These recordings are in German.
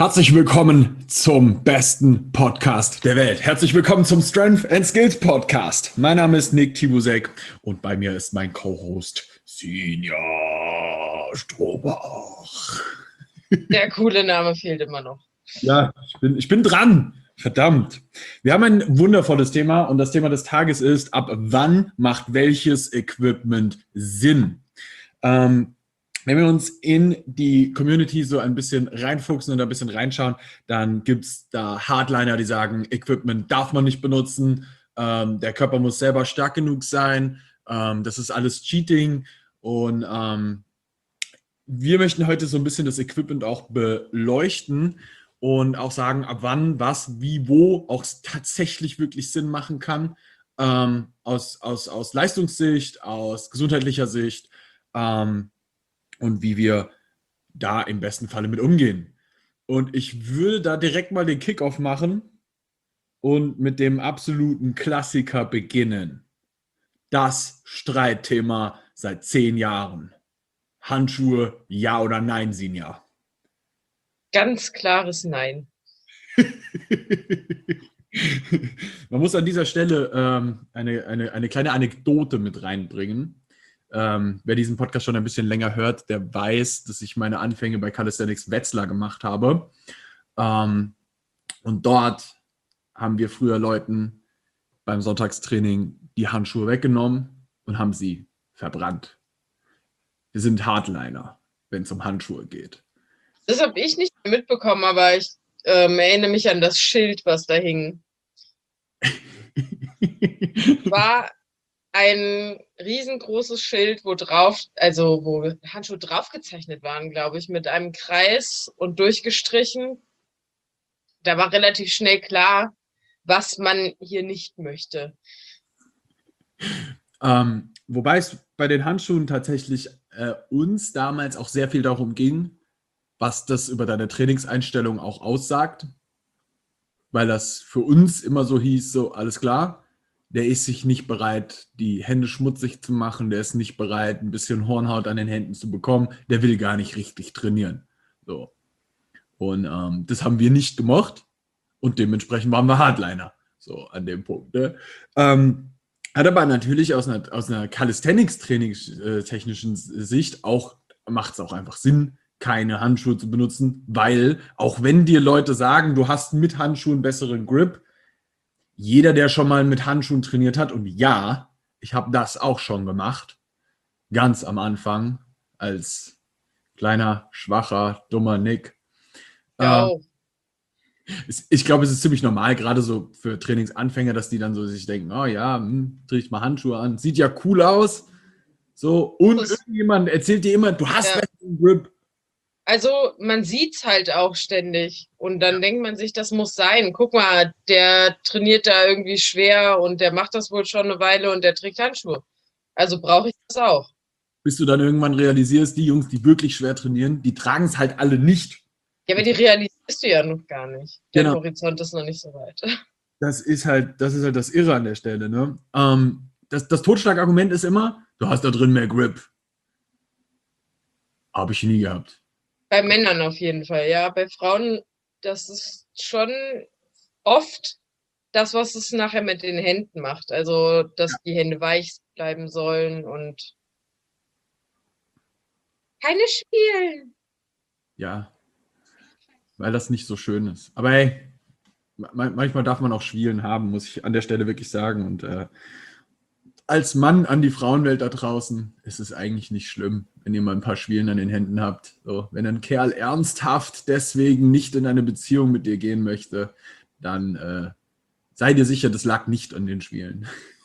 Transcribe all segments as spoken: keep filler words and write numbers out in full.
Herzlich willkommen zum besten Podcast der Welt. Herzlich willkommen zum Strength and Skills Podcast. Mein Name ist Nick Tibusek und bei mir ist mein Co-Host Sinja Strobach. Der coole Name fehlt immer noch. Ja, ich bin, ich bin dran. Verdammt. Wir haben ein wundervolles Thema und das Thema des Tages ist, ab wann macht welches Equipment Sinn? Ähm, Wenn wir uns in die Community so ein bisschen reinfuchsen und ein bisschen reinschauen, dann gibt es da Hardliner, die sagen, Equipment darf man nicht benutzen, ähm, der Körper muss selber stark genug sein, ähm, das ist alles Cheating und ähm, wir möchten heute so ein bisschen das Equipment auch beleuchten und auch sagen, ab wann, was, wie, wo auch tatsächlich wirklich Sinn machen kann, ähm, aus, aus, aus Leistungssicht, aus gesundheitlicher Sicht, ähm, und wie wir da im besten Falle mit umgehen. Und ich würde da direkt mal den Kickoff machen und mit dem absoluten Klassiker beginnen. Das Streitthema seit zehn Jahren. Handschuhe, ja oder nein, Sinja? Ganz klares Nein. Man muss an dieser Stelle ähm, eine, eine, eine kleine Anekdote mit reinbringen. Ähm, wer diesen Podcast schon ein bisschen länger hört, der weiß, dass ich meine Anfänge bei Calisthenics Wetzlar gemacht habe. Ähm, und dort haben wir früher Leuten beim Sonntagstraining die Handschuhe weggenommen und haben sie verbrannt. Wir sind Hardliner, wenn es um Handschuhe geht. Das habe ich nicht mitbekommen, aber ich ähm, erinnere mich an das Schild, was da hing. War ein riesengroßes Schild, wo drauf, also wo Handschuhe draufgezeichnet waren, glaube ich, mit einem Kreis und durchgestrichen. Da war relativ schnell klar, was man hier nicht möchte. Ähm, wobei es bei den Handschuhen tatsächlich äh, uns damals auch sehr viel darum ging, was das über deine Trainingseinstellung auch aussagt. Weil das für uns immer so hieß, so alles klar, der ist sich nicht bereit, die Hände schmutzig zu machen, der ist nicht bereit, ein bisschen Hornhaut an den Händen zu bekommen, der will gar nicht richtig trainieren. So. Und ähm, das haben wir nicht gemacht und dementsprechend waren wir Hardliner. So an dem Punkt. Ne? Ähm, hat aber natürlich aus einer, aus einer Calisthenics-technischen Sicht auch, macht es auch einfach Sinn, keine Handschuhe zu benutzen, weil auch wenn dir Leute sagen, du hast mit Handschuhen besseren Grip, jeder, der schon mal mit Handschuhen trainiert hat, und ja, ich habe das auch schon gemacht, ganz am Anfang, als kleiner, schwacher, dummer Nick. Ja, Äh, ich glaube, es ist ziemlich normal, gerade so für Trainingsanfänger, dass die dann so sich denken, oh ja, hm, trage ich mal Handschuhe an, sieht ja cool aus. So, und irgendjemand erzählt dir immer, du hast ja. besseren Grip. Also man sieht's halt auch ständig und dann denkt man sich, das muss sein. Guck mal, der trainiert da irgendwie schwer und der macht das wohl schon eine Weile und der trägt Handschuhe. Also brauche ich das auch. Bis du dann irgendwann realisierst, die Jungs, die wirklich schwer trainieren, die tragen es halt alle nicht. Ja, aber die realisierst du ja noch gar nicht. Dein Genau. Horizont ist noch nicht so weit. Das ist halt, das ist halt das Irre an der Stelle. Ne? Ähm, das, das Totschlagargument ist immer, du hast da drin mehr Grip. Habe ich nie gehabt. Bei Männern auf jeden Fall, ja. Bei Frauen, das ist schon oft das, was es nachher mit den Händen macht. Also, dass die Hände weich bleiben sollen und keine Spielen. Ja, weil das nicht so schön ist. Aber hey, manchmal darf man auch Schwielen haben, muss ich an der Stelle wirklich sagen. Und äh, als Mann an die Frauenwelt da draußen ist es eigentlich nicht schlimm, wenn ihr mal ein paar Schwielen an den Händen habt. So, wenn ein Kerl ernsthaft deswegen nicht in eine Beziehung mit dir gehen möchte, dann äh, sei dir sicher, das lag nicht an den Schwielen.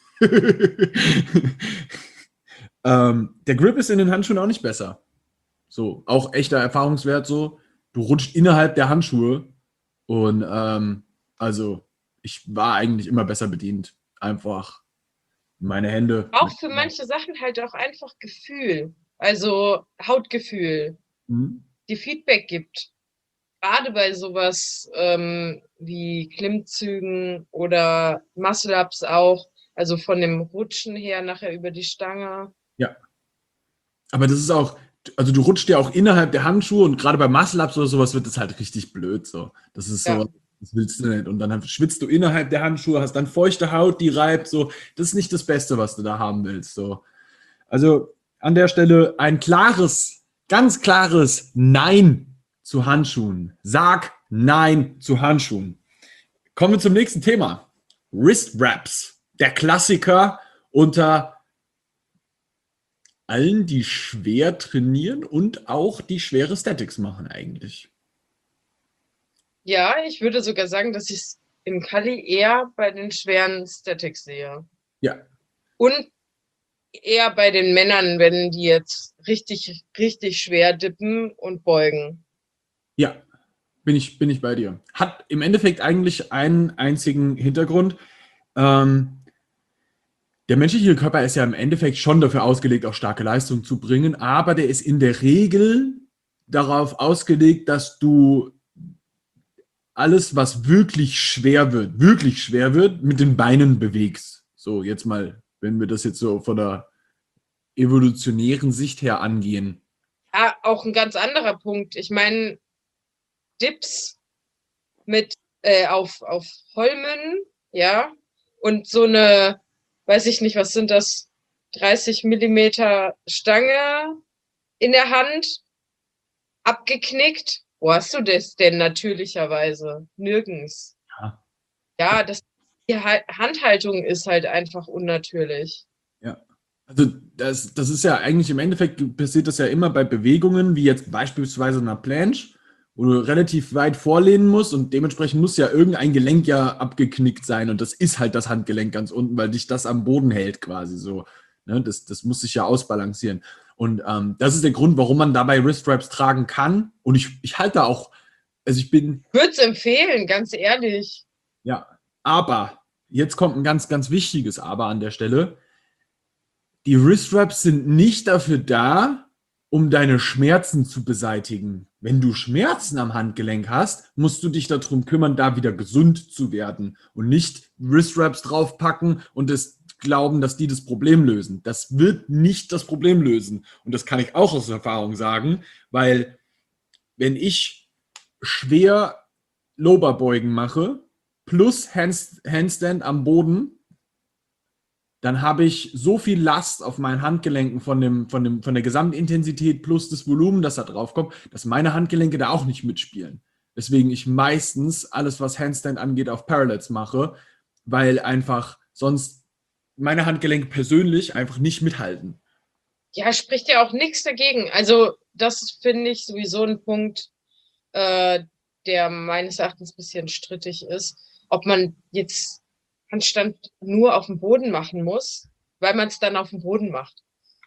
ähm, der Grip ist in den Handschuhen auch nicht besser. So, auch echter Erfahrungswert so. Du rutscht innerhalb der Handschuhe und ähm, also ich war eigentlich immer besser bedient. Einfach meine Hände. Auch für manche Sachen halt auch einfach Gefühl. Also Hautgefühl, Mhm. die Feedback gibt. Gerade bei sowas ähm, wie Klimmzügen oder Muscle-Ups auch. Also von dem Rutschen her nachher über die Stange. Ja. Aber das ist auch, also du rutscht ja auch innerhalb der Handschuhe und gerade bei Muscle-Ups oder sowas wird das halt richtig blöd. So. Das ist so, Ja. das willst du nicht. Und dann schwitzt du innerhalb der Handschuhe, hast dann feuchte Haut, die reibt. So. Das ist nicht das Beste, was du da haben willst. So. Also an der Stelle ein klares, ganz klares Nein zu Handschuhen. Sag Nein zu Handschuhen. Kommen wir zum nächsten Thema. Wrist Wraps. Der Klassiker unter allen, die schwer trainieren und auch die schwere Statics machen eigentlich. Ja, ich würde sogar sagen, dass ich es in Kali eher bei den schweren Statics sehe. Ja. Und eher bei den Männern, wenn die jetzt richtig, richtig schwer dippen und beugen. Ja, bin ich, bin ich bei dir. Hat im Endeffekt eigentlich einen einzigen Hintergrund. Ähm, der menschliche Körper ist ja im Endeffekt schon dafür ausgelegt, auch starke Leistung zu bringen, aber der ist in der Regel darauf ausgelegt, dass du alles, was wirklich schwer wird, wirklich schwer wird, mit den Beinen bewegst. So, jetzt mal, wenn wir das jetzt so von der evolutionären Sicht her angehen. Ja, auch ein ganz anderer Punkt. Ich meine, Dips mit äh, auf, auf Holmen, ja, und so eine, weiß ich nicht, was sind das, dreißig Millimeter Stange in der Hand, abgeknickt. Wo hast du das denn natürlicherweise? Nirgends. Ja. Ja, das, die Handhaltung ist halt einfach unnatürlich. Ja. Also das, das ist ja eigentlich im Endeffekt passiert das ja immer bei Bewegungen, wie jetzt beispielsweise einer Planche, wo du relativ weit vorlehnen musst und dementsprechend muss ja irgendein Gelenk ja abgeknickt sein und das ist halt das Handgelenk ganz unten, weil dich das am Boden hält quasi so. Ne? Das, das muss sich ja ausbalancieren. Und ähm, das ist der Grund, warum man dabei Wrist-Wraps tragen kann. Und ich, ich halte da auch, also ich bin... Ich würde es empfehlen, ganz ehrlich. Ja, aber, jetzt kommt ein ganz, ganz wichtiges Aber an der Stelle. Die Wrist-Wraps sind nicht dafür da, um deine Schmerzen zu beseitigen. Wenn du Schmerzen am Handgelenk hast, musst du dich darum kümmern, da wieder gesund zu werden und nicht Wrist-Wraps draufpacken und es glauben, dass die das Problem lösen. Das wird nicht das Problem lösen. Und das kann ich auch aus Erfahrung sagen, weil wenn ich schwer Loberbeugen mache, plus Hands, Handstand am Boden, dann habe ich so viel Last auf meinen Handgelenken von, dem, von, dem, von der Gesamtintensität plus das Volumen, das da drauf kommt, dass meine Handgelenke da auch nicht mitspielen. Deswegen ich meistens alles, was Handstand angeht, auf Parallels mache, weil einfach sonst meine Handgelenke persönlich einfach nicht mithalten. Ja, spricht ja auch nichts dagegen. Also das finde ich sowieso ein Punkt, äh, der meines Erachtens ein bisschen strittig ist, ob man jetzt Handstand nur auf dem Boden machen muss, weil man es dann auf dem Boden macht.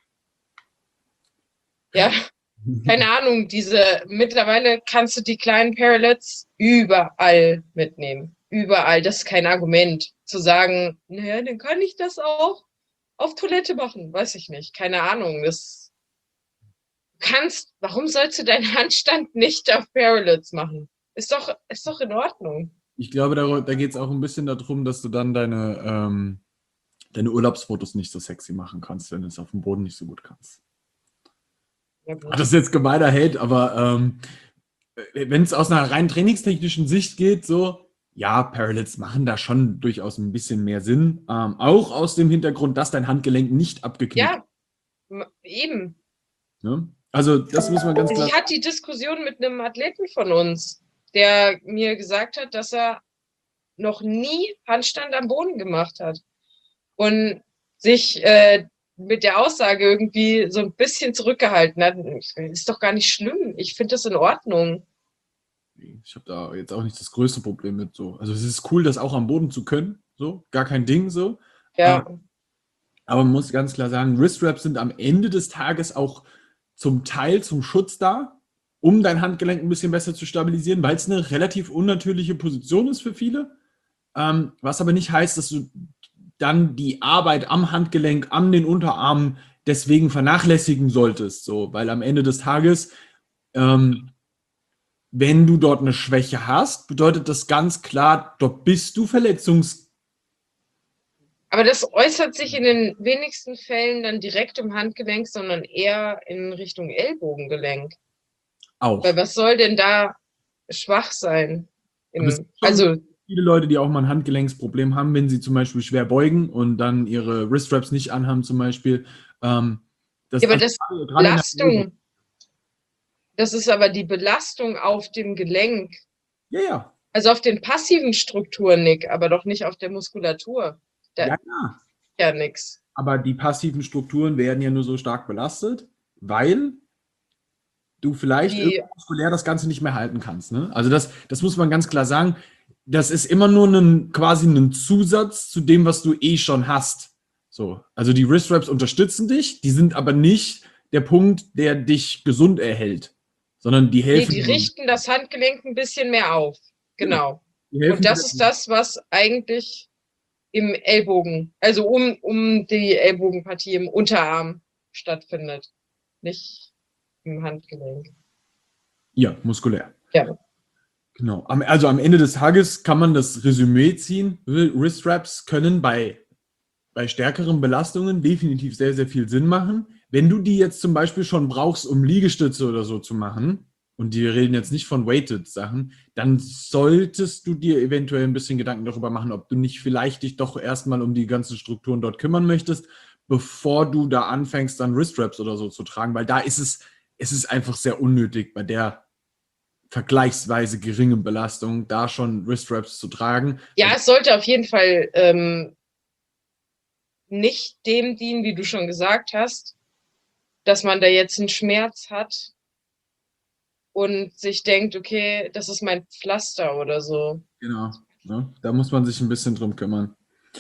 Ja, keine Ahnung, diese, mittlerweile kannst du die kleinen Parallels überall mitnehmen. Überall. Das ist kein Argument. Zu sagen, naja, dann kann ich das auch auf Toilette machen. Weiß ich nicht. Keine Ahnung. Das kannst, warum sollst du deinen Handstand nicht auf Parallels machen? Ist doch, ist doch in Ordnung. Ich glaube, da, da geht es auch ein bisschen darum, dass du dann deine, ähm, deine Urlaubsfotos nicht so sexy machen kannst, wenn du es auf dem Boden nicht so gut kannst. Ja, gut. Das ist jetzt gemeiner Hate, aber ähm, wenn es aus einer rein trainingstechnischen Sicht geht, so, ja, Parallels machen da schon durchaus ein bisschen mehr Sinn. Ähm, auch aus dem Hintergrund, dass dein Handgelenk nicht abgeknickt Ja, m- eben. ne? Also, das muss man ganz klar Ich hatte die Diskussion mit einem Athleten von uns, der mir gesagt hat, dass er noch nie Handstand am Boden gemacht hat und sich äh, mit der Aussage irgendwie so ein bisschen zurückgehalten hat. Ist doch gar nicht schlimm. Ich finde das in Ordnung. Ich habe da jetzt auch nicht das größte Problem mit so. Also es ist cool, das auch am Boden zu können, so, gar kein Ding so. Ja. Ähm, aber man muss ganz klar sagen, Wrist-Wraps sind am Ende des Tages auch zum Teil zum Schutz da, um dein Handgelenk ein bisschen besser zu stabilisieren, weil es eine relativ unnatürliche Position ist für viele. Ähm, was aber nicht heißt, dass du dann die Arbeit am Handgelenk, an den Unterarmen deswegen vernachlässigen solltest. So, weil am Ende des Tages ähm, wenn du dort eine Schwäche hast, bedeutet das ganz klar, dort bist du verletzungsgefährdet Aber das äußert sich in den wenigsten Fällen dann direkt im Handgelenk, sondern eher in Richtung Ellbogengelenk. Auch. Weil was soll denn da schwach sein? Aber es Im, gibt schon also, viele Leute, die auch mal ein Handgelenksproblem haben, wenn sie zum Beispiel schwer beugen und dann ihre Wriststraps nicht anhaben zum Beispiel. Ähm, das, ja, aber also das gerade, gerade in der Bewegung. Belastung, das ist aber die Belastung auf dem Gelenk. Ja, ja. Also auf den passiven Strukturen, Nick, aber doch nicht auf der Muskulatur. Da Ja, ist ja. ja nichts. Aber die passiven Strukturen werden ja nur so stark belastet, weil du vielleicht Die, irgendwo muskulär das Ganze nicht mehr halten kannst. Ne? Also das, das muss man ganz klar sagen. Das ist immer nur ein, quasi ein Zusatz zu dem, was du eh schon hast. So, also die Wrist-Wraps unterstützen dich, die sind aber nicht der Punkt, der dich gesund erhält, sondern die nee, helfen die dir. richten das Handgelenk ein bisschen mehr auf. Genau, Genau. die Und helfen das dir. ist das, was eigentlich im Ellbogen, also um, um die Ellbogenpartie im Unterarm stattfindet. Nicht im Handgelenk. Ja, muskulär. Ja. Genau. Am, also am Ende des Tages kann man das Resümee ziehen. Wrist-Wraps können bei bei stärkeren Belastungen definitiv sehr, sehr viel Sinn machen. Wenn du die jetzt zum Beispiel schon brauchst, um Liegestütze oder so zu machen, und die reden jetzt nicht von Weighted-Sachen, dann solltest du dir eventuell ein bisschen Gedanken darüber machen, ob du nicht vielleicht dich doch erstmal um die ganzen Strukturen dort kümmern möchtest, bevor du da anfängst, dann Wrist-Wraps oder so zu tragen, weil da ist es, es ist einfach sehr unnötig, bei der vergleichsweise geringen Belastung da schon Wrist-Wraps zu tragen. Ja, es sollte auf jeden Fall ähm, nicht dem dienen, wie du schon gesagt hast, dass man da jetzt einen Schmerz hat und sich denkt, okay, das ist mein Pflaster oder so. Genau, ne? Da muss man sich ein bisschen drum kümmern.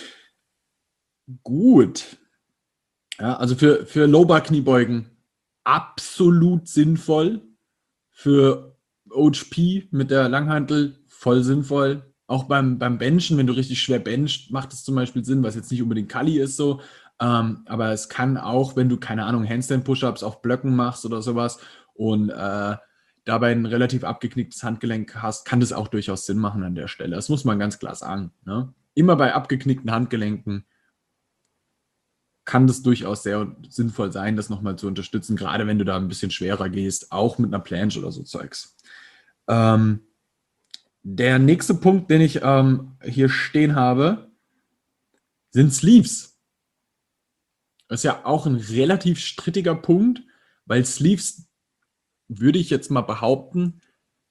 Gut. Ja, also für, für Low-Bar-Kniebeugen absolut sinnvoll. Für O H P mit der Langhantel voll sinnvoll. Auch beim, beim Benchen, wenn du richtig schwer benchst, macht es zum Beispiel Sinn, was jetzt nicht unbedingt Kali ist so. Ähm, aber es kann auch, wenn du, keine Ahnung, Handstand-Push-Ups auf Blöcken machst oder sowas und äh, dabei ein relativ abgeknicktes Handgelenk hast, kann das auch durchaus Sinn machen an der Stelle. Das muss man ganz klar sagen. Ne? Immer bei abgeknickten Handgelenken kann das durchaus sehr sinnvoll sein, das nochmal zu unterstützen, gerade wenn du da ein bisschen schwerer gehst, auch mit einer Planche oder so Zeugs. Ähm, der nächste Punkt, den ich ähm, hier stehen habe, sind Sleeves. Das ist ja auch ein relativ strittiger Punkt, weil Sleeves, würde ich jetzt mal behaupten,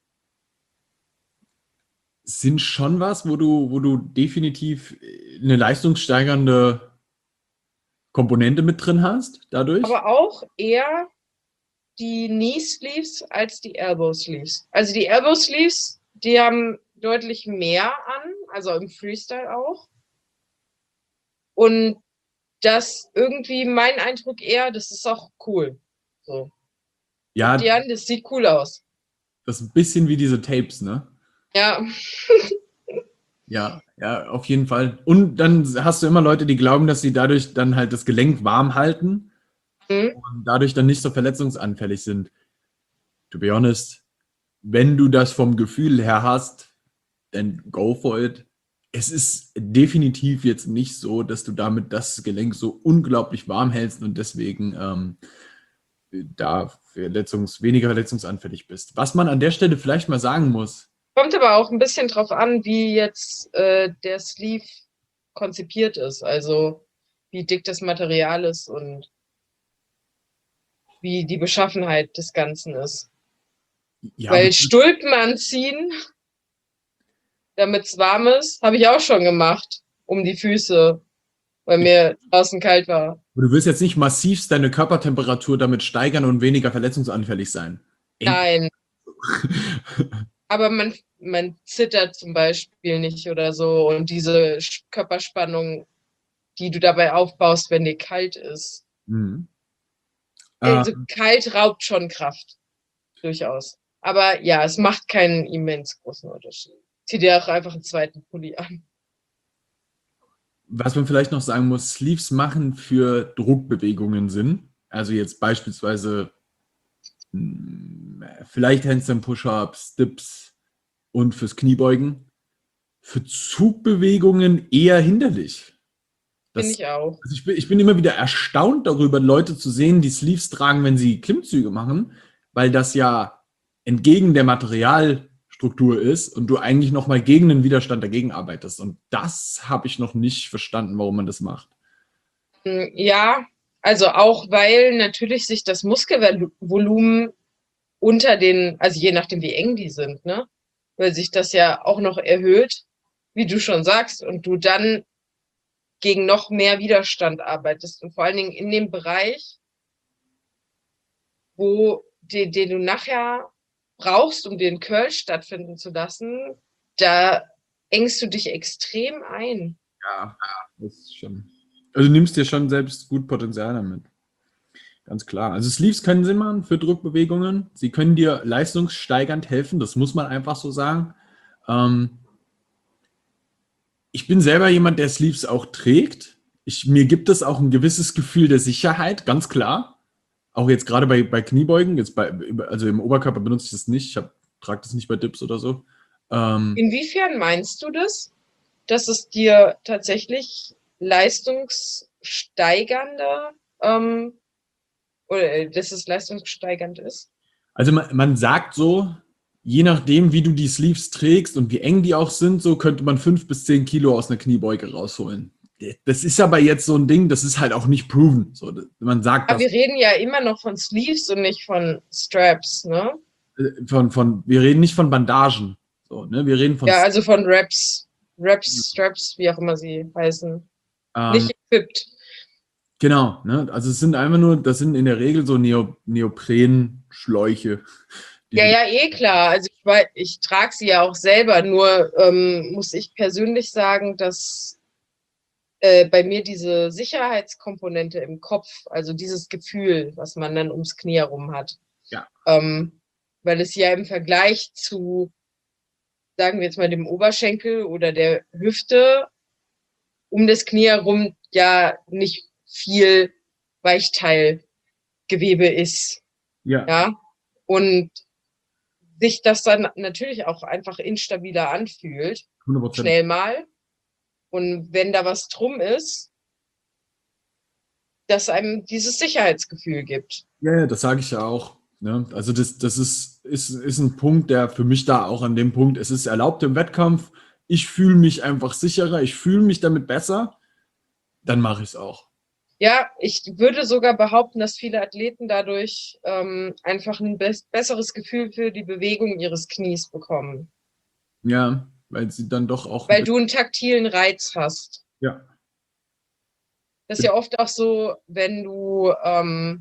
sind schon was, wo du, wo du definitiv eine leistungssteigernde Komponente mit drin hast, dadurch. Aber auch eher die Knee Sleeves als die Elbow Sleeves. Also die Elbow Sleeves, die haben deutlich mehr an, also im Freestyle auch. Und das irgendwie mein Eindruck eher, das ist auch cool. So. Ja, Guck dir an, das sieht cool aus. das ist ein bisschen wie diese Tapes, ne? Ja. Ja, ja, auf jeden Fall. Und dann hast du immer Leute, die glauben, dass sie dadurch dann halt das Gelenk warm halten Hm. und dadurch dann nicht so verletzungsanfällig sind. To be honest, wenn du das vom Gefühl her hast, dann go for it. Es ist definitiv jetzt nicht so, dass du damit das Gelenk so unglaublich warm hältst und deswegen ähm, da verletzungs weniger verletzungsanfällig bist. Was man an der Stelle vielleicht mal sagen muss. Kommt aber auch ein bisschen drauf an, wie jetzt äh, der Sleeve konzipiert ist. Also wie dick das Material ist und wie die Beschaffenheit des Ganzen ist. Ja, Weil Stulpen anziehen, damit es warm ist, habe ich auch schon gemacht, um die Füße, weil mir draußen kalt war. du willst jetzt nicht massiv deine Körpertemperatur damit steigern und weniger verletzungsanfällig sein. Nein, aber man, man zittert zum Beispiel nicht oder so. Und diese Körperspannung, die du dabei aufbaust, wenn dir kalt ist. Mhm. Also Ähm, kalt raubt schon Kraft, durchaus. Aber ja, es macht keinen immens großen Unterschied. Zieh dir auch einfach einen zweiten Pulli an. was man vielleicht noch sagen muss, Sleeves machen für Druckbewegungen Sinn. Also jetzt beispielsweise mh, vielleicht Handstand Push-Ups, Dips und fürs Kniebeugen. Für Zugbewegungen eher hinderlich. Finde Das, ich auch. also ich bin, ich bin immer wieder erstaunt darüber, Leute zu sehen, die Sleeves tragen, wenn sie Klimmzüge machen, weil das ja entgegen der Materialstruktur ist und du eigentlich nochmal gegen den Widerstand dagegen arbeitest. Und das habe ich noch nicht verstanden, warum man das macht. Hm, ja, also auch, weil natürlich sich das Muskelvolumen unter den, also je nachdem, wie eng die sind, ne? Weil sich das ja auch noch erhöht, wie du schon sagst, und du dann gegen noch mehr Widerstand arbeitest. Und vor allen Dingen in dem Bereich, wo den, den du nachher brauchst, um den Curl stattfinden zu lassen, da engst du dich extrem ein. Ja, das ist schon. Also du nimmst dir schon selbst gut Potenzial damit. Ganz klar. Also Sleeves können Sinn machen für Druckbewegungen. Sie können dir leistungssteigernd helfen, das muss man einfach so sagen. Ähm, ich bin selber jemand, der Sleeves auch trägt. Ich, mir gibt es auch ein gewisses Gefühl der Sicherheit, ganz klar. Auch jetzt gerade bei, bei Kniebeugen, jetzt bei, also im Oberkörper benutze ich das nicht. Ich trage das nicht bei Dips oder so. Ähm, Inwiefern meinst du das, dass es dir tatsächlich leistungssteigernder ähm, oder äh, dass es leistungssteigernd ist? Also man, man sagt so, je nachdem, wie du die Sleeves trägst und wie eng die auch sind, so könnte man fünf bis zehn Kilo aus einer Kniebeuge rausholen. Das ist aber jetzt so ein Ding, das ist halt auch nicht proven. So, man sagt Aber das wir reden ja immer noch von Sleeves und nicht von Straps, ne? von, von, wir reden nicht von Bandagen. So, ne? Wir reden von Ja, also von Wraps, Wraps, Straps, wie auch immer sie heißen. ähm, Nicht equipped. genau, ne? Also es sind einfach nur, das sind in der Regel so Neo, Neopren-Schläuche. die Ja, du- ja, eh klar. Also ich, wei- ich trage sie ja auch selber, nur ähm, muss ich persönlich sagen, dass äh, bei mir diese Sicherheitskomponente im Kopf, also dieses Gefühl, was man dann ums Knie herum hat, Ja, ähm, weil es ja im Vergleich zu, sagen wir jetzt mal, dem Oberschenkel oder der Hüfte um das Knie herum ja nicht viel Weichteilgewebe ist. ja, Ja. Und sich das dann natürlich auch einfach instabiler anfühlt, hundert Prozent. schnell mal. Und wenn da was drum ist, dass einem dieses Sicherheitsgefühl gibt. Ja, ja, das sage ich ja auch. Ne? Also das, das ist, ist, ist ein Punkt, der für mich da auch an dem Punkt, es ist erlaubt im Wettkampf, ich fühle mich einfach sicherer, ich fühle mich damit besser, dann mache ich es auch. Ja, ich würde sogar behaupten, dass viele Athleten dadurch ähm, einfach ein be besseres Gefühl für die Bewegung ihres Knies bekommen. Ja, weil sie dann doch auch ein Weil bisschen, du einen taktilen Reiz hast. ja, Das ist ja oft auch so, wenn du ähm,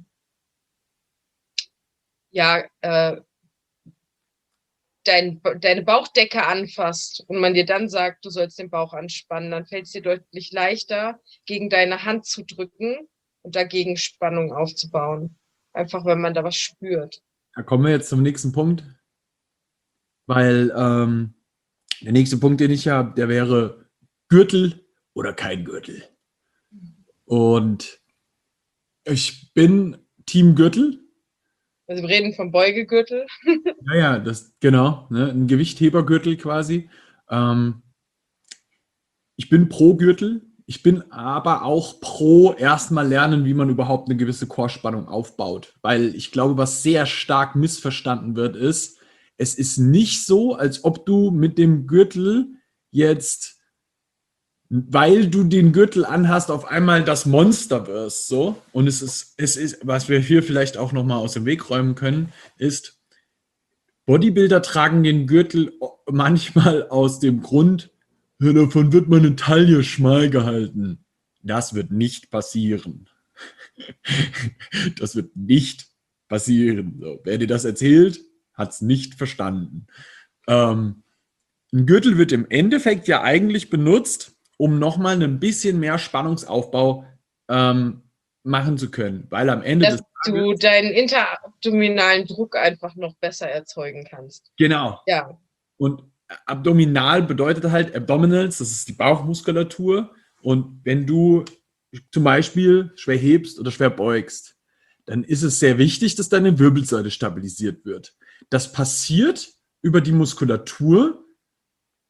ja äh, dein, deine Bauchdecke anfasst und man dir dann sagt, du sollst den Bauch anspannen, dann fällt es dir deutlich leichter, gegen deine Hand zu drücken und dagegen Spannung aufzubauen. Einfach, wenn man da was spürt. da kommen wir jetzt zum nächsten Punkt, weil ähm, der nächste Punkt, den ich habe, der wäre Gürtel oder kein Gürtel. Und ich bin Team Gürtel. Also wir reden vom Beugegürtel. Ja, ja, das, genau, ne, ein Gewichthebergürtel quasi. Ähm, ich bin pro Gürtel. Ich bin aber auch pro erstmal lernen, wie man überhaupt eine gewisse Core-Spannung aufbaut. Weil ich glaube, was sehr stark missverstanden wird, ist, es ist nicht so, als ob du mit dem Gürtel jetzt, weil du den Gürtel anhast, auf einmal das Monster wirst. So. Und es ist, es ist, was wir hier vielleicht auch nochmal aus dem Weg räumen können, ist, Bodybuilder tragen den Gürtel manchmal aus dem Grund, ja, davon wird meine Taille schmal gehalten. Das wird nicht passieren. Das wird nicht passieren. So, wer dir das erzählt, hat es nicht verstanden. Ähm, ein Gürtel wird im Endeffekt ja eigentlich benutzt, um nochmal ein bisschen mehr Spannungsaufbau ähm, machen zu können. Weil am Ende Dass des du Tages, deinen interabdominalen Druck einfach noch besser erzeugen kannst. genau. Ja, Und abdominal bedeutet halt Abdominals, das ist die Bauchmuskulatur. Und wenn du zum Beispiel schwer hebst oder schwer beugst, dann ist es sehr wichtig, dass deine Wirbelsäule stabilisiert wird. Das passiert über die Muskulatur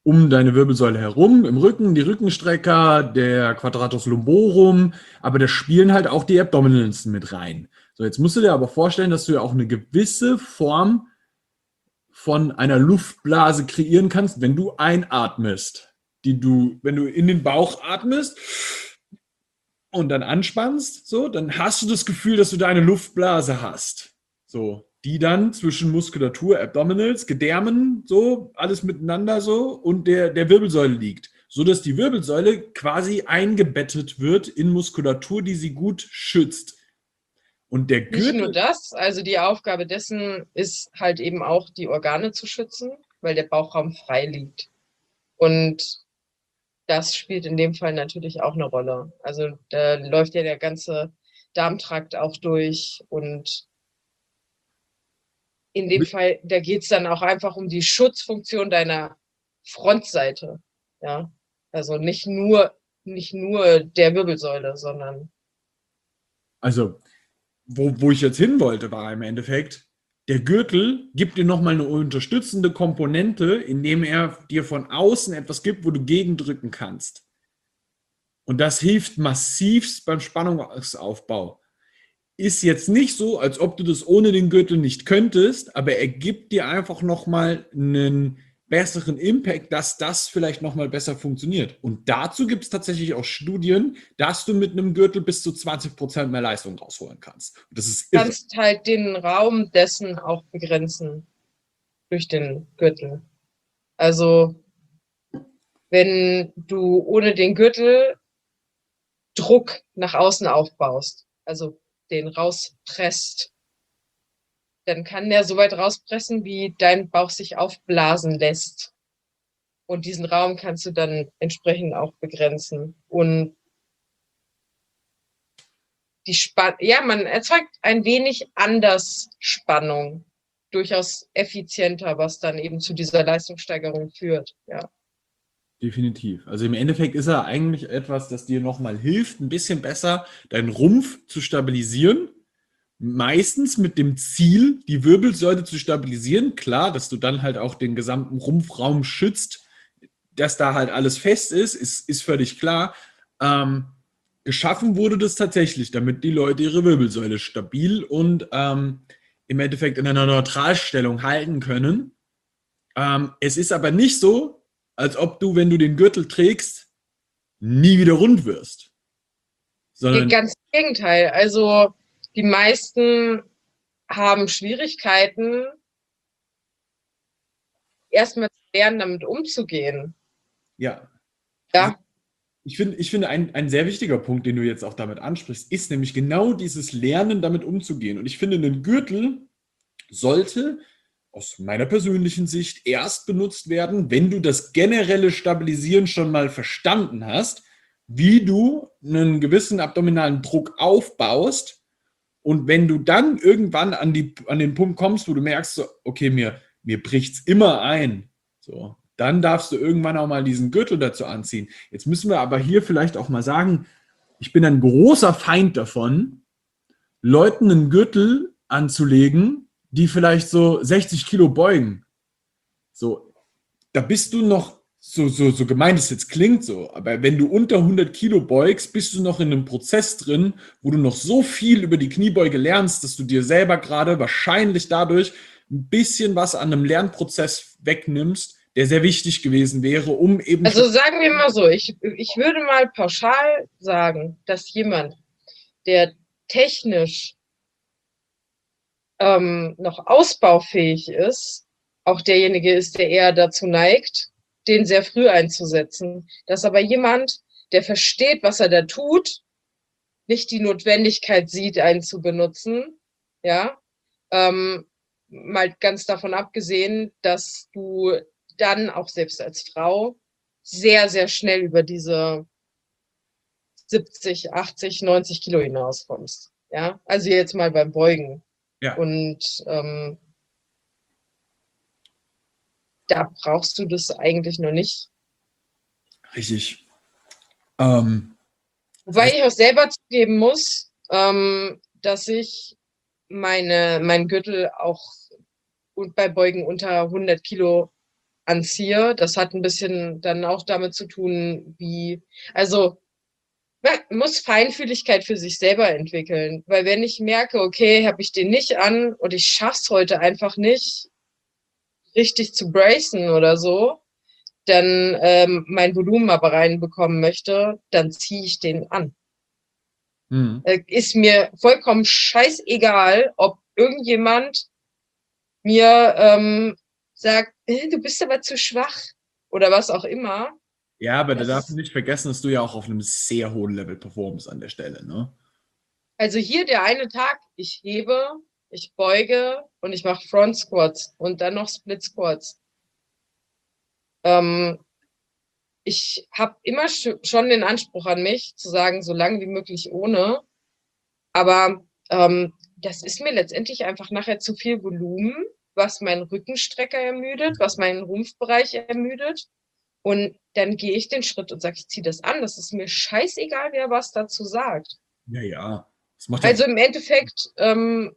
um deine Wirbelsäule herum, im Rücken, die Rückenstrecker, der Quadratus lumborum, aber da spielen halt auch die Abdominals mit rein. So, jetzt musst du dir aber vorstellen, dass du ja auch eine gewisse Form von einer Luftblase kreieren kannst, wenn du einatmest. Die du, wenn du in den Bauch atmest und dann anspannst, so, dann hast du das Gefühl, dass du da eine Luftblase hast. So, die dann zwischen Muskulatur, Abdominals, Gedärmen, so, alles miteinander so und der, der Wirbelsäule liegt. So dass die Wirbelsäule quasi eingebettet wird in Muskulatur, die sie gut schützt. Und der Nicht nur Gürtel, das, also die Aufgabe dessen ist halt eben auch, die Organe zu schützen, weil der Bauchraum frei liegt. Und das spielt in dem Fall natürlich auch eine Rolle. Also da läuft ja der ganze Darmtrakt auch durch und in dem Fall, da geht es dann auch einfach um die Schutzfunktion deiner Frontseite. Ja, also nicht nur, nicht nur der Wirbelsäule, sondern also wo, wo ich jetzt hin wollte, war im Endeffekt, der Gürtel gibt dir nochmal eine unterstützende Komponente, indem er dir von außen etwas gibt, wo du gegendrücken kannst. Und das hilft massivst beim Spannungsaufbau. Ist jetzt nicht so, als ob du das ohne den Gürtel nicht könntest, aber er gibt dir einfach nochmal einen besseren Impact, dass das vielleicht nochmal besser funktioniert. Und dazu gibt es tatsächlich auch Studien, dass du mit einem Gürtel bis zu zwanzig Prozent mehr Leistung rausholen kannst. Und das ist du irre. kannst halt den Raum dessen auch begrenzen durch den Gürtel. Also wenn du ohne den Gürtel Druck nach außen aufbaust, also den rauspresst, dann kann der so weit rauspressen, wie dein Bauch sich aufblasen lässt. Und diesen Raum kannst du dann entsprechend auch begrenzen. Und die Spannung, ja, man erzeugt ein wenig anders Spannung, durchaus effizienter, was dann eben zu dieser Leistungssteigerung führt, ja. Definitiv. Also im Endeffekt ist er eigentlich etwas, das dir nochmal hilft, ein bisschen besser deinen Rumpf zu stabilisieren. Meistens mit dem Ziel, die Wirbelsäule zu stabilisieren. Klar, dass du dann halt auch den gesamten Rumpfraum schützt, dass da halt alles fest ist, ist, ist völlig klar. Ähm, geschaffen wurde das tatsächlich, damit die Leute ihre Wirbelsäule stabil und ähm, im Endeffekt in einer Neutralstellung halten können. Ähm, es ist aber nicht so, als ob du, wenn du den Gürtel trägst, nie wieder rund wirst. Sondern Ganz im Gegenteil. Also die meisten haben Schwierigkeiten, erstmal zu lernen, damit umzugehen. ja. Ja. Ich finde, ich finde ein, ein sehr wichtiger Punkt, den du jetzt auch damit ansprichst, ist nämlich genau dieses Lernen, damit umzugehen. Und ich finde, ein Gürtel sollte aus meiner persönlichen Sicht erst benutzt werden, wenn du das generelle Stabilisieren schon mal verstanden hast, wie du einen gewissen abdominalen Druck aufbaust. Und wenn du dann irgendwann an, die, an den Punkt kommst, wo du merkst, so, okay, mir, mir bricht es immer ein, so, dann darfst du irgendwann auch mal diesen Gürtel dazu anziehen. Jetzt müssen wir aber hier vielleicht auch mal sagen, ich bin ein großer Feind davon, Leuten einen Gürtel anzulegen, die vielleicht so sechzig Kilo beugen. So, da bist du noch, so, so, so gemeint es jetzt klingt so, aber wenn du unter hundert Kilo beugst, bist du noch in einem Prozess drin, wo du noch so viel über die Kniebeuge lernst, dass du dir selber gerade wahrscheinlich dadurch ein bisschen was an einem Lernprozess wegnimmst, der sehr wichtig gewesen wäre, um eben... Also sagen wir mal so, ich, ich würde mal pauschal sagen, dass jemand, der technisch ähm, noch ausbaufähig ist, auch derjenige ist, der eher dazu neigt, den sehr früh einzusetzen. Dass aber jemand, der versteht, was er da tut, nicht die Notwendigkeit sieht, einen zu benutzen, ja, ähm, mal ganz davon abgesehen, dass du dann auch selbst als Frau sehr, sehr schnell über diese siebzig, achtzig, neunzig Kilo hinauskommst. Ja, also jetzt mal beim Beugen. Ja. Und ähm, da brauchst du das eigentlich noch nicht. Richtig. Ähm, Wobei ich auch selber zugeben muss, ähm, dass ich meine, meinen Gürtel auch und bei Beugen unter hundert Kilo anziehe. Das hat ein bisschen dann auch damit zu tun, wie, also man muss Feinfühligkeit für sich selber entwickeln. Weil wenn ich merke, okay, habe ich den nicht an und ich schaff's heute einfach nicht, richtig zu bracen oder so, dann ähm, mein Volumen aber reinbekommen möchte, dann ziehe ich den an. Mhm. Äh, ist mir vollkommen scheißegal, ob irgendjemand mir ähm, sagt, äh, du bist aber zu schwach oder was auch immer. Ja, aber da darfst du Das, nicht vergessen, dass du ja auch auf einem sehr hohen Level performst an der Stelle, ne? also hier der eine Tag, ich hebe, ich beuge und ich mache Front Squats und dann noch Split Squats. Ähm, ich habe immer sch schon den Anspruch an mich, zu sagen, so lange wie möglich ohne. Aber ähm, das ist mir letztendlich einfach nachher zu viel Volumen, was meinen Rückenstrecker ermüdet, was meinen Rumpfbereich ermüdet. Und dann gehe ich den Schritt und sage, ich ziehe das an. Das ist mir scheißegal, wer was dazu sagt. Ja, ja. Das macht ja auch. Also im Endeffekt, ähm,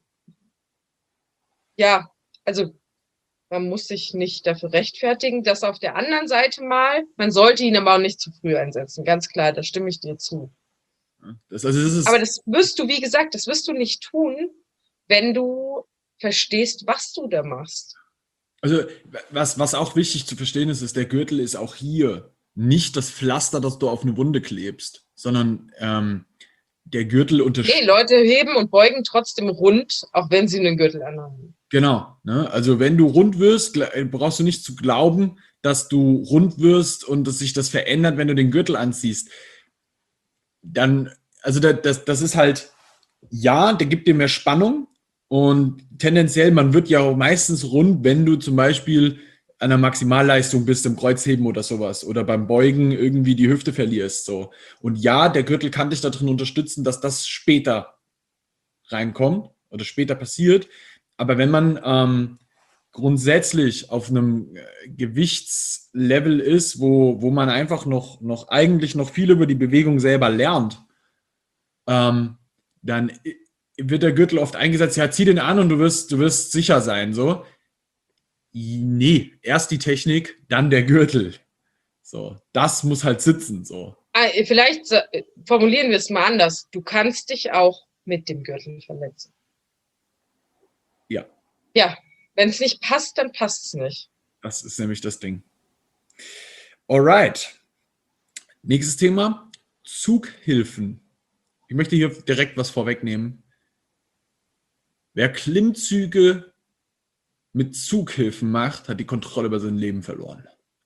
ja, also man muss sich nicht dafür rechtfertigen, dass auf der anderen Seite mal, man sollte ihn aber auch nicht zu früh einsetzen. Ganz klar, da stimme ich dir zu. Das, also das Aber ist, das wirst du, wie gesagt, das wirst du nicht tun, wenn du verstehst, was du da machst. also was, was auch wichtig zu verstehen ist, ist, der Gürtel ist auch hier nicht das Pflaster, das du auf eine Wunde klebst, sondern ähm, der Gürtel Nee, unterstützt. Leute heben und beugen trotzdem rund, auch wenn sie einen Gürtel anhaben. Genau. Ne? Also wenn du rund wirst, brauchst du nicht zu glauben, dass du rund wirst und dass sich das verändert, wenn du den Gürtel anziehst. Dann, also das, das ist halt, ja, der gibt dir mehr Spannung und tendenziell, man wird ja auch meistens rund, wenn du zum Beispiel an der Maximalleistung bist im Kreuzheben oder sowas oder beim Beugen irgendwie die Hüfte verlierst. So. Und ja, der Gürtel kann dich darin unterstützen, dass das später reinkommt oder später passiert. Aber wenn man ähm, grundsätzlich auf einem Gewichtslevel ist, wo, wo man einfach noch, noch eigentlich noch viel über die Bewegung selber lernt, ähm, dann wird der Gürtel oft eingesetzt, ja, zieh den an und du wirst, du wirst sicher sein. So. Nee, erst die Technik, dann der Gürtel. So, das muss halt sitzen. So. Ah, vielleicht formulieren wir es mal anders. Du kannst dich auch mit dem Gürtel verletzen. Ja. Ja, wenn es nicht passt, dann passt es nicht. Das ist nämlich das Ding. Alright. Nächstes Thema: Zughilfen. Ich möchte hier direkt was vorwegnehmen. Wer Klimmzüge mit Zughilfen macht, hat die Kontrolle über sein Leben verloren.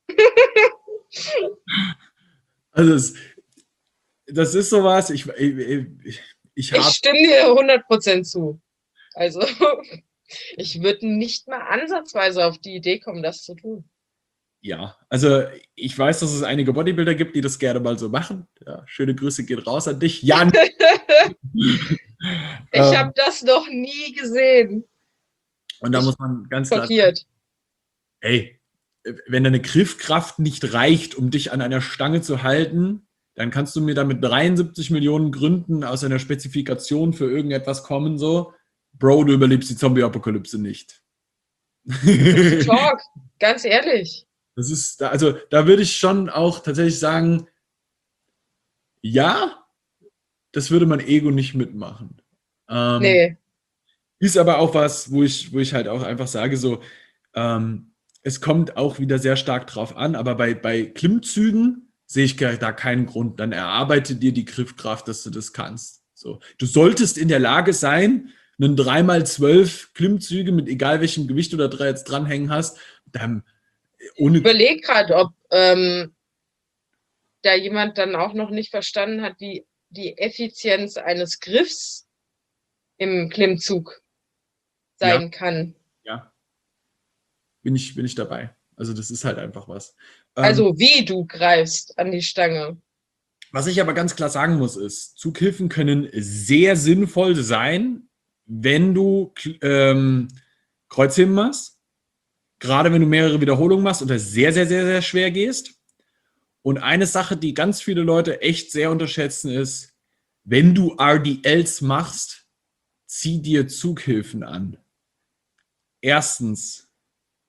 Also es, das ist sowas, ich, ich, ich, ich stimme dir hundert Prozent zu. Also ich würde nicht mal ansatzweise auf die Idee kommen, das zu tun. Ja, also ich weiß, dass es einige Bodybuilder gibt, die das gerne mal so machen. Ja, schöne Grüße geht raus an dich, Jan. ich ähm, habe das noch nie gesehen. Und da ich muss man ganz klar sagen, ey, wenn deine Griffkraft nicht reicht, um dich an einer Stange zu halten, dann kannst du mir da mit dreiundsiebzig Millionen Gründen aus einer Spezifikation für irgendetwas kommen, so, Bro, du überlebst die Zombie-Apokalypse nicht. Talk, ganz ehrlich. Das ist, also da würde ich schon auch tatsächlich sagen, ja, das würde mein Ego nicht mitmachen. Ähm, nee. Ist aber auch was, wo ich, wo ich halt auch einfach sage, so, ähm, es kommt auch wieder sehr stark drauf an, aber bei, bei Klimmzügen sehe ich da keinen Grund. Dann erarbeite dir die Griffkraft, dass du das kannst. So. Du solltest in der Lage sein, einen drei mal zwölf Klimmzüge mit egal welchem Gewicht du da jetzt dranhängen hast, dann ohne. Ich überlege gerade, ob ähm, da jemand dann auch noch nicht verstanden hat, wie die Effizienz eines Griffs im Klimmzug sein Ja. kann. Ja. Bin ich, bin ich dabei. Also das ist halt einfach was. Also ähm, wie du greifst an die Stange. Was ich aber ganz klar sagen muss, ist, Zughilfen können sehr sinnvoll sein, wenn du ähm, Kreuzheben machst, gerade wenn du mehrere Wiederholungen machst oder sehr, sehr, sehr, sehr schwer gehst. Und eine Sache, die ganz viele Leute echt sehr unterschätzen, ist, wenn du R D Ls machst, zieh dir Zughilfen an. Erstens,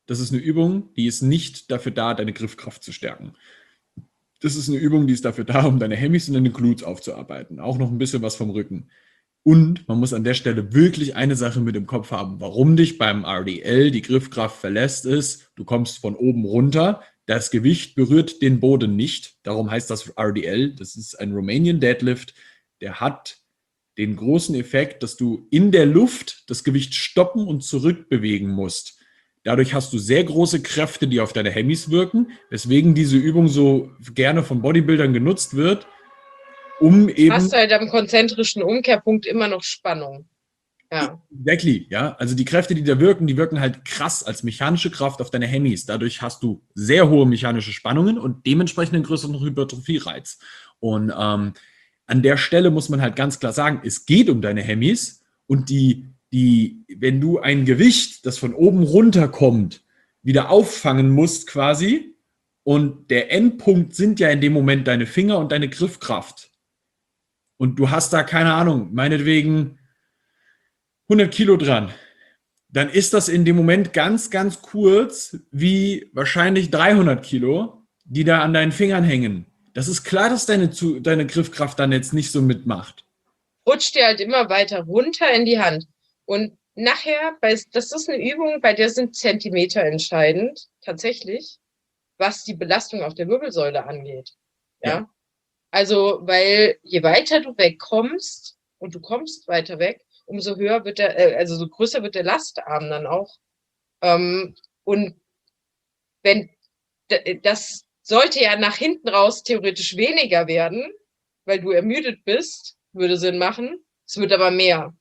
Das ist eine Übung, die ist nicht dafür da, deine Griffkraft zu stärken. Das ist eine Übung, die ist dafür da, um deine Hemmys und deine Glutes aufzuarbeiten. Auch noch ein bisschen was vom Rücken. Und man muss an der Stelle wirklich eine Sache mit im Kopf haben. Warum dich beim R D L die Griffkraft verlässt, ist, du kommst von oben runter, das Gewicht berührt den Boden nicht. Darum heißt das R D L. Das ist ein Romanian Deadlift. Der hat den großen Effekt, dass du in der Luft das Gewicht stoppen und zurückbewegen musst. Dadurch hast du sehr große Kräfte, die auf deine Hemmys wirken, weswegen diese Übung so gerne von Bodybuildern genutzt wird, um eben... Hast du halt am konzentrischen Umkehrpunkt immer noch Spannung. Ja. Exactly, ja. Also die Kräfte, die da wirken, die wirken halt krass als mechanische Kraft auf deine Hemmys. Dadurch hast du sehr hohe mechanische Spannungen und dementsprechend einen größeren Hypertrophie-Reiz. Und ähm, an der Stelle muss man halt ganz klar sagen, es geht um deine Hemmys und die Die, wenn du ein Gewicht, das von oben runter kommt, wieder auffangen musst quasi und der Endpunkt sind ja in dem Moment deine Finger und deine Griffkraft und du hast da, keine Ahnung, meinetwegen hundert Kilo dran, dann ist das in dem Moment ganz, ganz kurz wie wahrscheinlich dreihundert Kilo, die da an deinen Fingern hängen. Das ist klar, dass deine, deine Griffkraft dann jetzt nicht so mitmacht. Rutscht dir halt immer weiter runter in die Hand. Und nachher, das ist eine Übung, bei der sind Zentimeter entscheidend, tatsächlich, was die Belastung auf der Wirbelsäule angeht. Ja. ja. Also, weil je weiter du wegkommst und du kommst weiter weg, umso höher wird der, also so größer wird der Lastarm dann auch. Und wenn, das sollte ja nach hinten raus theoretisch weniger werden, weil du ermüdet bist, würde Sinn machen. Es wird aber mehr.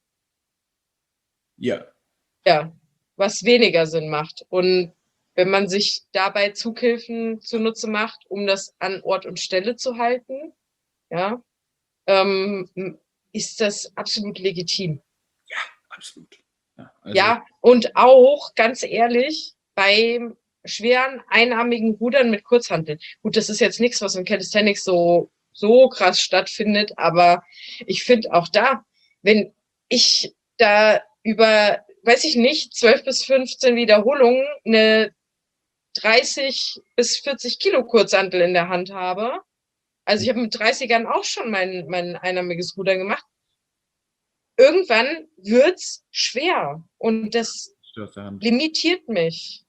Ja. Ja, was weniger Sinn macht. Und wenn man sich dabei Zughilfen zunutze macht, um das an Ort und Stelle zu halten, ja, ähm, ist das absolut legitim. Ja, absolut. Ja, also ja, und auch, ganz ehrlich, bei schweren, einarmigen Rudern mit Kurzhanteln. Gut, das ist jetzt nichts, was im Calisthenics so, so krass stattfindet, aber ich finde auch da, wenn ich da über, weiß ich nicht, zwölf bis fünfzehn Wiederholungen eine dreißig bis vierzig Kilo Kurzhantel in der Hand habe. Also ich habe mit dreißigern auch schon mein, mein einarmiges Rudern gemacht. Irgendwann wird's schwer und das limitiert mich.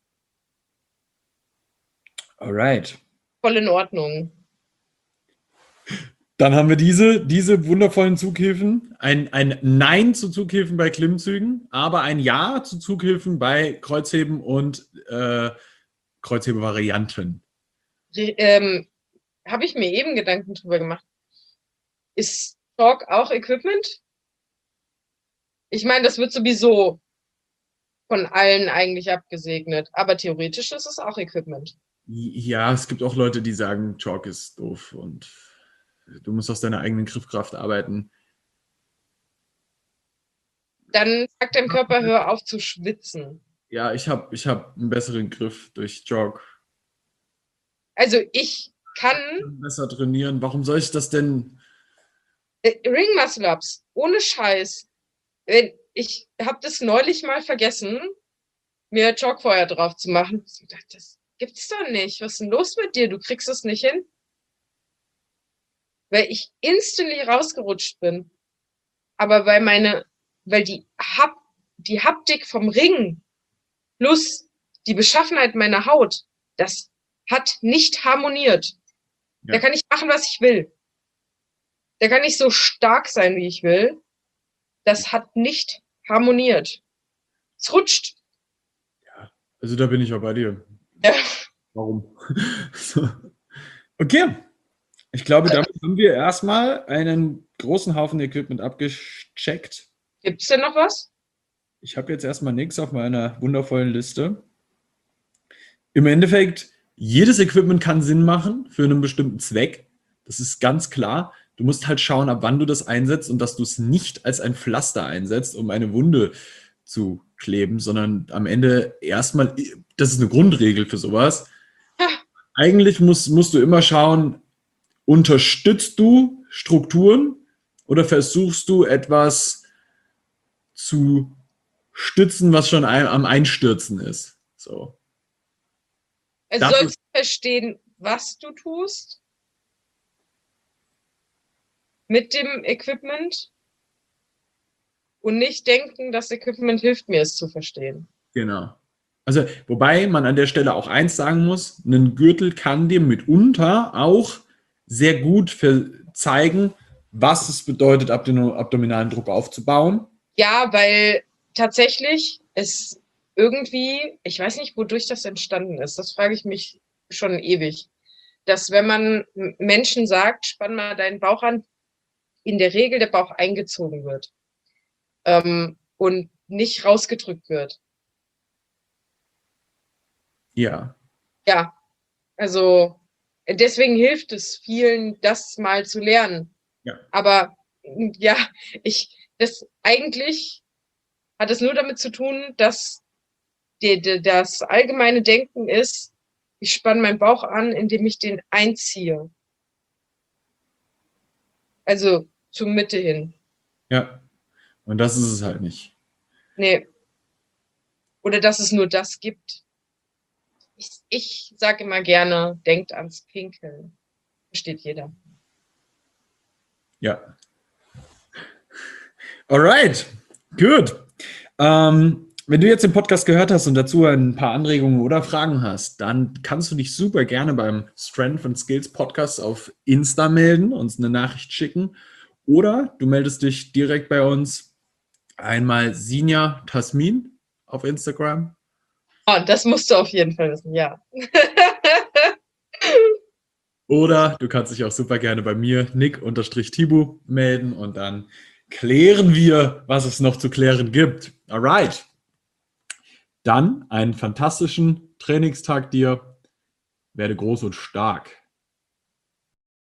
Alright. Voll in Ordnung. Dann haben wir diese, diese wundervollen Zughilfen. Ein, ein Nein zu Zughilfen bei Klimmzügen, aber ein Ja zu Zughilfen bei Kreuzheben und äh, Kreuzhebe-Varianten. Ähm, habe ich mir eben Gedanken drüber gemacht. Ist Chalk auch Equipment? Ich meine, das wird sowieso von allen eigentlich abgesegnet, aber theoretisch ist es auch Equipment. Ja, es gibt auch Leute, die sagen, Chalk ist doof und du musst aus deiner eigenen Griffkraft arbeiten. Dann sagt dein Körper, hör auf zu schwitzen. Ja, ich habe ich hab einen besseren Griff durch Chalk. Also ich kann... besser trainieren. Warum soll ich das denn? Ring Muscle Ups, ohne Scheiß. Ich habe das neulich mal vergessen, mir Chalk vorher drauf zu machen. Ich dachte, das gibt's doch nicht. Was ist denn los mit dir? Du kriegst es nicht hin. Weil ich instantly rausgerutscht bin. Aber weil meine, weil die, Hap, die Haptik vom Ring plus die Beschaffenheit meiner Haut, das hat nicht harmoniert. Ja. Da kann ich machen, was ich will. Da kann ich so stark sein, wie ich will. Das hat nicht harmoniert. Es rutscht. Ja, also da bin ich auch bei dir. Ja. Warum? So. Okay. Ich glaube, damit haben wir erstmal einen großen Haufen Equipment abgecheckt. Gibt es denn noch was? Ich habe jetzt erstmal nichts auf meiner wundervollen Liste. Im Endeffekt, jedes Equipment kann Sinn machen für einen bestimmten Zweck. Das ist ganz klar. Du musst halt schauen, ab wann du das einsetzt und dass du es nicht als ein Pflaster einsetzt, um eine Wunde zu kleben, sondern am Ende erstmal, das ist eine Grundregel für sowas. Ja. Eigentlich musst, musst du immer schauen, unterstützt du Strukturen oder versuchst du etwas zu stützen, was schon ein, am Einstürzen ist? So. Also Das sollst du verstehen, was du tust mit dem Equipment und nicht denken, das Equipment hilft mir, es zu verstehen. Genau. Also, wobei man an der Stelle auch eins sagen muss, ein Gürtel kann dir mitunter auch sehr gut für zeigen, was es bedeutet, abdominalen Druck aufzubauen. Ja, weil tatsächlich es irgendwie, ich weiß nicht, wodurch das entstanden ist, das frage ich mich schon ewig, dass wenn man Menschen sagt, spann mal deinen Bauch an, in der Regel der Bauch eingezogen wird ähm, und nicht rausgedrückt wird. Ja. Ja, also deswegen hilft es vielen, das mal zu lernen. Ja. Aber ja, ich, das eigentlich hat es nur damit zu tun, dass die, die, das allgemeine Denken ist, ich spanne meinen Bauch an, indem ich den einziehe. Also zur Mitte hin. Ja. Und das ist es halt nicht. Nee. Oder dass es nur das gibt. Ich, ich sage immer gerne, denkt ans Pinkeln. Versteht jeder. Ja. Alright, gut. Ähm, wenn du jetzt den Podcast gehört hast und dazu ein paar Anregungen oder Fragen hast, dann kannst du dich super gerne beim Strength and Skills Podcast auf Insta melden, uns eine Nachricht schicken. Oder du meldest dich direkt bei uns, einmal Sinja Tasmin auf Instagram. Oh, das musst du auf jeden Fall wissen, ja. Oder du kannst dich auch super gerne bei mir, Nick-Tibu, melden und dann klären wir, was es noch zu klären gibt. Alright. Dann einen fantastischen Trainingstag dir. Werde groß und stark.